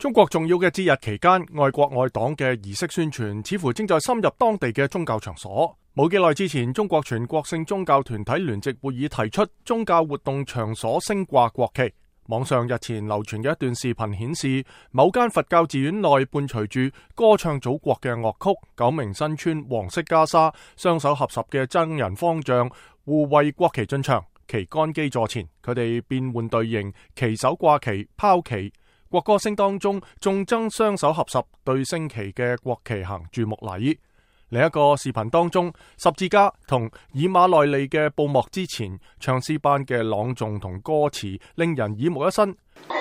中國重要嘅節日期間，愛國愛黨嘅儀式宣傳似乎正在深入當地嘅宗教場所。冇幾耐之前，中國全國性宗教團體聯席會議提出宗教活動場所升掛國旗。網上日前流傳嘅一段視頻顯示，某間佛教寺院內伴隨住歌唱祖國嘅樂曲，九名身穿黃色袈裟、雙手合十嘅僧人方丈護衛國旗進場，旗桿基座前，佢哋變換隊形，旗手掛旗、拋旗。國歌聲當中，眾僧雙手合十對升旗嘅國旗行注目禮。另一個視頻當中，十字架同以馬內利嘅布幕之前，唱詩班嘅朗誦同歌詞令人耳目一新。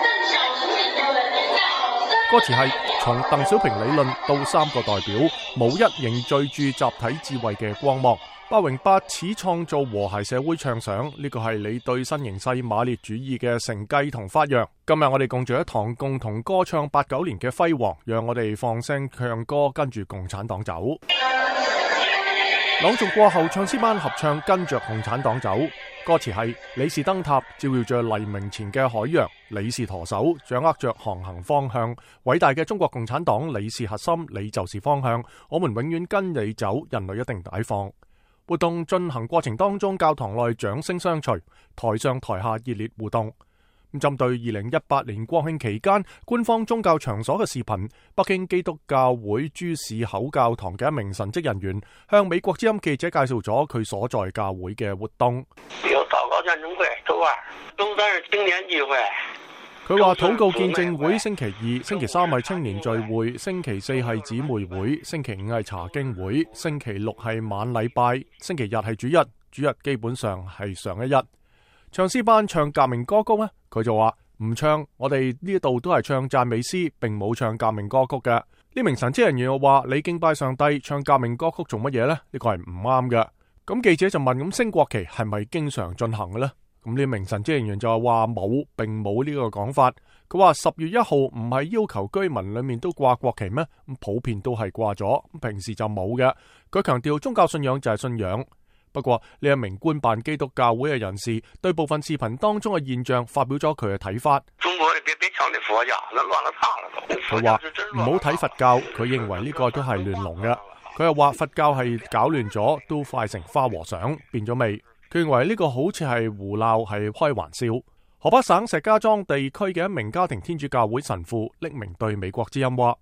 歌詞係從鄧小平理論到三個代表，無一凝聚住集體智慧嘅光芒。八榮八始創造和諧社會暢想，呢個係你對新形勢馬列主義嘅承繼同發揚。今日我哋共聚一堂，共同歌唱89年嘅輝煌，讓我哋放聲唱歌，跟住共產黨走。朗誦過後，唱詩班合唱跟着共產黨走。歌詞係：你是燈塔，照耀着黎明前嘅海洋；你是舵手，掌握着航行方向。偉大嘅中國共產黨，你是核心，你就是方向。我們永遠跟你走，人類一定解放。活動進行過程當中，教堂內掌聲相隨，台上台下熱烈互動。針對2018年國慶期間官方宗教場所嘅視頻，北京基督教會朱市口教堂嘅一名神職人員向美國之音記者介紹咗佢所在教會嘅活動。 有禱告見證會，周三是青年聚會。 佢話禱告見證會星期二、星期三係青年聚會，星期四係姊妹會，星期五係查經會，星期六係晚禮拜，星期日係主日，主日基本上係上一日。唱詩班唱革命歌曲呢，佢就話唔唱，我哋呢度都係唱讚美詩，並冇唱革命歌曲嘅。呢名神職人員又話：你敬拜上帝，唱革命歌曲做乜嘢呢？呢個係唔啱嘅。咁記者就問：咁升國旗係咪經常進行嘅呢？咁呢名神職人員就話冇，並冇呢個講法。佢話10月1號唔係要求居民裏面都掛國旗咩？咁普遍都係掛咗，平時就冇嘅。佢強調宗教信仰就係信仰。不過呢一名官辦基督教會嘅人士對部分視頻當中嘅現象發表咗佢嘅睇法。 中國你別搶你佛教，那亂了套了都。 佢話唔好睇佛教，佢認為呢個都係亂龍嘅。佢又話佛教係搞亂咗，都快成花和尚變咗味。佢認為呢個好似係胡鬧，係開玩笑。河北省石家莊地區嘅一名家庭天主教會神父匿名對美國之音話：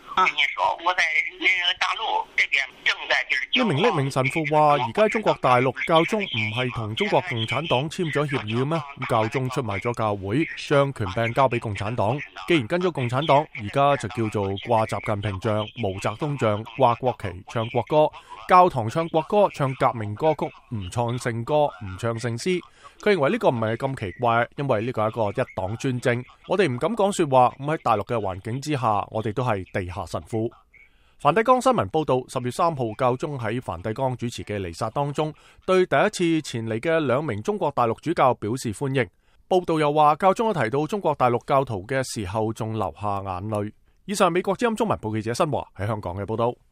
一名匿名神父話：而家中國大陸教宗唔係同中國共產黨簽咗協議嘅咩？教宗出賣咗教會，將權柄交俾共產黨。既然跟咗共產黨，而家就叫做掛習近平像、毛澤東像，掛國旗、唱國歌，教堂唱國歌、唱革命歌曲，唔唱聖歌、唔唱聖詩。佢認為呢個唔係咁奇怪，因為呢個係一個一黨專政。我哋唔敢講說話，咁喺大陸嘅環境之下，我哋都係地下神父。梵蒂岡新聞報道，10月3號教宗喺梵蒂岡主持嘅彌撒當中，對第一次前嚟嘅2名中國大陸主教表示歡迎。報道又話，教宗提到中國大陸教徒嘅時候，仲流下眼淚。以上美國之音中文部記者新華喺香港嘅報道。